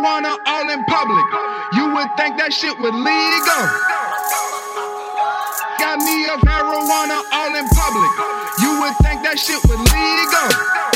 marijuana all in public. You would think that shit was legal. Got me up marijuana all in public. You would think that shit was legal.